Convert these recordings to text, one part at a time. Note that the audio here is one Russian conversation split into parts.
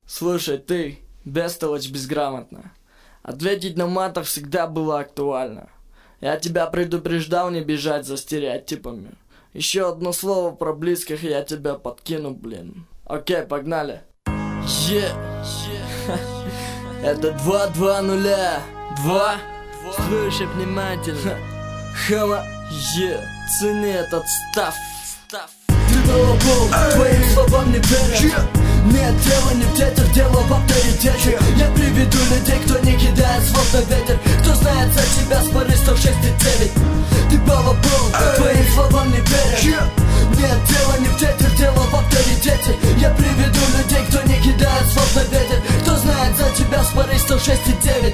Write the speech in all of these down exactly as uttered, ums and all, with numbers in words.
Слушай, ты, бестолочь безграмотная, ответить на матах всегда было актуально. Я тебя предупреждал не бежать за стереотипами. Еще одно слово про близких, я тебя подкину, блин. Окей, погнали. Yeah. Это два два нуля. Два. Слушай внимательно. Хама. Yeah. Цени этот став. Ты балабол, твоим словам не веришь. Нет, дело не в детях, дело в авторитете. Я приведу людей, кто не кидает слов на ветер. Кто знает за тебя, смотри сто шесть и девять. Ты балабол, твоим словам не веришь. Нет, дело не в детях, дело в авторитете. Я приведу людей, кто не кидает слов на ветер. Кто знает за тебя, смотри сто шесть и девять.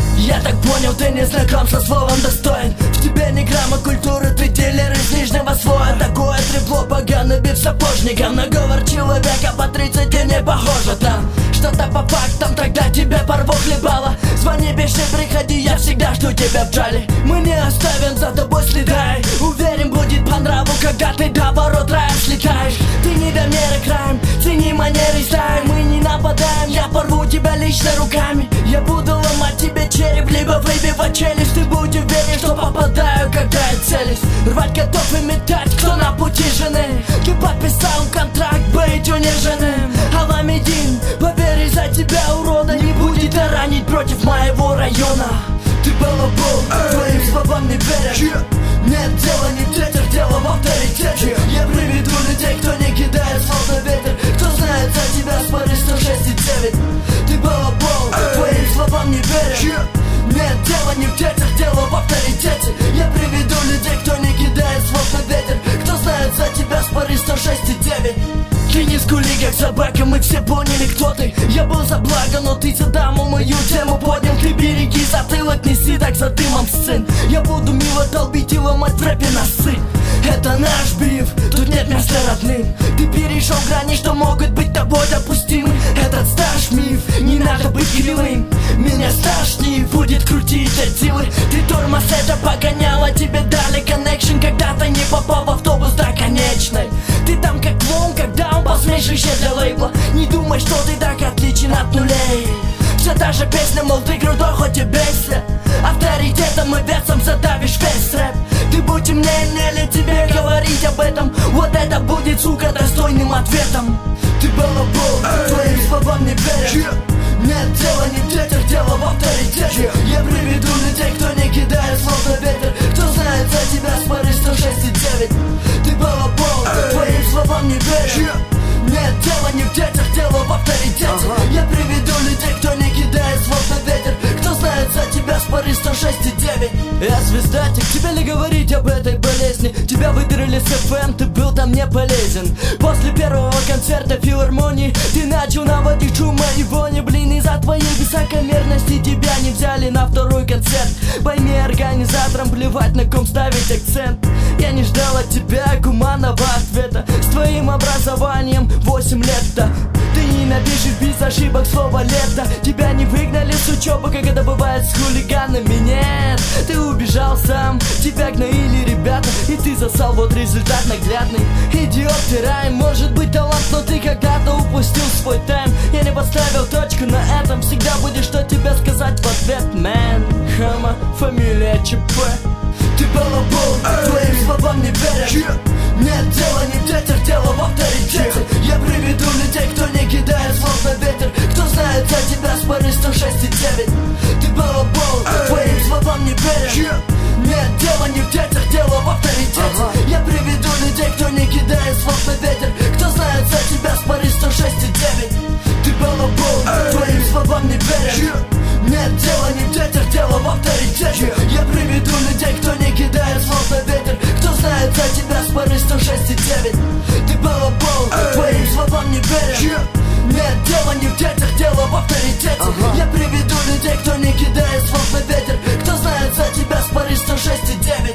Я так понял, ты не знаком со словом достоин. В тебе ни грамма культуры, ты дилер из нижнего слоя. Такое трепло, поганый бит сапожником. Наговор человека по тридцати не похоже там. Что-то по фактам, тогда тебе порву хлебало. Звони, пиши, приходи, я всегда жду тебя в джале. Мы не оставим за тобой следа. Уверен, будет по нраву, когда ты до ворот рая слетаешь. Ты не до меры краем, цени манеры стаи. Мы не нападаем, я порву тебя лично руками. Я буду ломать тебе череп, либо выбивать челюсть. Ты будь уверен, что попадаю, когда я целюсь. Рвать готов и метать, кто на пути жены. Ты подписал контракт быть униженным. Аламедин, поверь, за тебя, урода, не будет ранить против моего района. Ты балабол, твоим словам не веришь. Нет, дело не в детях, дело в авторитете. Я приведу людей, кто не кидает слов на ветер. Кто знает за тебя, смотри сто шесть и девять. Ты балабол, твоим словам не веришь. Нет, дело не в детях, дело в авторитете. Я приведу людей, кто не кидает слов на ветер. Кто знает за тебя, смотри сто шесть и девять. Ты не скули, как собака, мы все поняли, кто ты. Я был за благо, но ты за даму мою тему поднял. Ты береги затылок, неси так за дымом сцен. Я буду мило долбить и ломать в рэпе носы. Это наш биф, тут нет места родным. Ты перешел грани, что могут быть тобой допустимы. Этот стаж миф, не надо быть кривым. Меня стошнит, будет крутить от силы. Ты тормоз, это погоняло, тебе дали коннекшн. Когда-то не попал в автобус до конечной. Ты там как клоун, когда он посмешище для лейбла. Не думай, что ты так отличен от нулей. Все та же песня, мол, ты крутой, хоть и бейся. Авторитетом и весом задавишь весь рэп. Ты будь умнее, не ли тебе говорить об этом? Вот это будет, сука, достойным ответом. Ты балабол, твоим словам не веришь. Нет, дело не в детях, дело в авторитете. Я приведу людей, кто не кидает слов на ветер. Кто знает за тебя, смотри сто шесть и девять. Ты балабол, твоим словам не веришь. Нет, дело не в детях, дело в авторитете. Я приведу людей, кто не кидает слов на ветер. Кто знает за тебя, смотри сто шесть и девять. Я звездатик, тебе ли говорить об этой болезни? Тебя выдрали с эф эм, ты был там не полезен. После первого концерта в филармонии ты начал наводить шума и вони. Блин, из-за твоей высокомерности тебя не взяли на второй концерт. Пойми, организаторам плевать, на ком ставить акцент. Я не ждал от тебя гуманного ответа. С твоим образованием восемь лет-то ты не напишешь без ошибок слово лето. Тебя не выгнали с учебы, как это бывает с хулиганами. Нет, ты убежал сам, тебя гноили ребята, и ты засал, вот результат наглядный. Идиот, ты рай, может быть талант, но ты когда-то упустил свой тайм. Я не поставил точку на этом, всегда будет что тебе сказать в ответ, мэн. Хама, фамилия ЧП. Ты балабол, твоим словам не веришь. Нет, дело не в детях, дело в авторитете. Я приведу людей, кто не кидает слов на ветер. Кто знает за тебя, смотри сто шесть и девять. Ты балабол, твоим словам не веришь. Нет, дело не в детях, дело в авторитете. Я приведу людей, кто не кидает слов на ветер. Кто знает за тебя, смотри сто шесть и девять. Ты балабол, твоим словам не веришь. Нет, дело не в детях, дело в авторитете. Я приведу людей, кто не кидает слов на ветер. Кто знает за тебя, смотри сто шесть и девять. Ты балабол, твоим словам не веришь. Нет, дело не в детях, дело в авторитете. Я приведу людей, кто не кидает слов на ветер. Кто знает за тебя, смотри сто шесть и девять.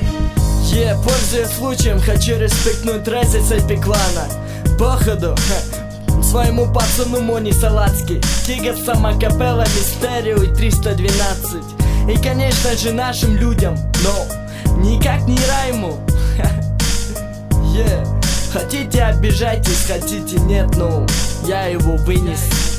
Е, yeah, пользуясь случаем, хочу респектнуть Райза Сайпиклана. Походу, своему пацану Мони Салацкий, Тига Самакапелла, Мистерио и триста двенадцать. И конечно же нашим людям, но никак не Райму. Yeah. Хотите обижайтесь, хотите нет, ну я его вынес.